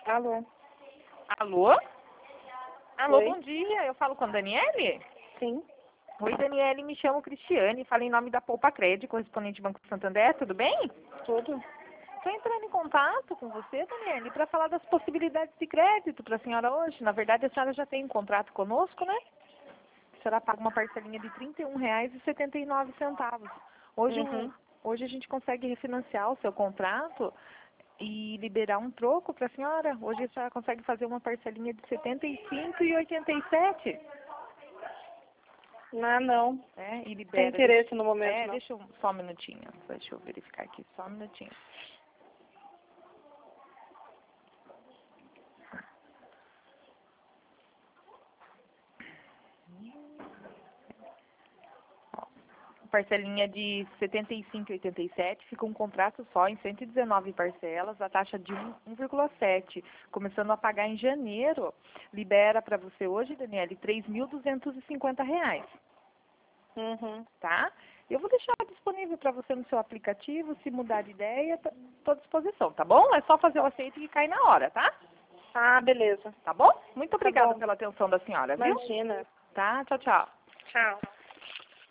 Alô? Alô? Alô, Oi? bom dia. Eu falo com a Daniele? Sim. Oi, Daniele. Me chamo Cristiane. Falo em nome da Poupa Crédito, correspondente Banco Santander. Tudo bem? Tudo? Estou entrando em contato com você, Daniele, para falar das possibilidades de crédito para a senhora hoje. Na verdade, a senhora já tem um contrato conosco, né? A senhora paga uma parcelinha de R$ 31,79. Hoje, Uhum. hoje a gente consegue refinanciar o seu contrato e liberar um troco para a senhora. Hoje a senhora consegue fazer uma parcelinha de R$ 75,87. Ah, não. E Não tem libera. interesse no momento, não. Só um minutinho. Deixa eu verificar aqui, só um minutinho. Parcelinha de R$ 75,87, fica um contrato só em 119 parcelas, a taxa de 1,7, começando a pagar em janeiro, libera para você hoje, Daniele, R$ 3.250, Uhum. tá? Eu vou deixar disponível para você no seu aplicativo, se mudar de ideia, estou à disposição, tá bom? É só fazer o aceito e cai na hora, tá? Ah, beleza. Tá bom? Muito Tá obrigada bom. pela atenção da senhora, viu? Imagina. Tá? Tchau, tchau. Tchau.